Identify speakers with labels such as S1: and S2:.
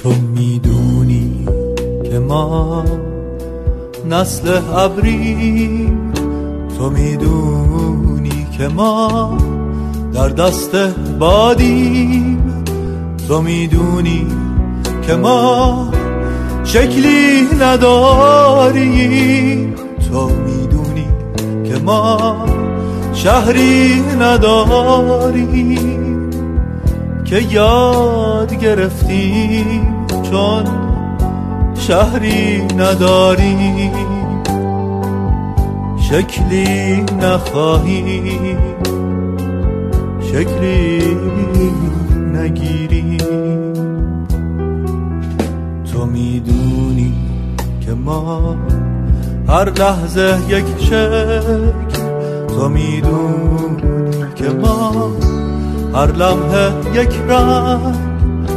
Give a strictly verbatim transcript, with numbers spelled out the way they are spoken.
S1: تو میدونی که ما نسل ابریم، تو میدونی که ما در دست بادیم، تو میدونی که ما شکلی نداریم، تو میدونی که ما شهری نداریم، که یاد گرفتیم چون شهری نداریم، شکلی نخواهیم شکلی نگیریم. تو میدونی که ما هر لحظه یک شکل، تو میدونی که ما هر لمحه یک رنگ،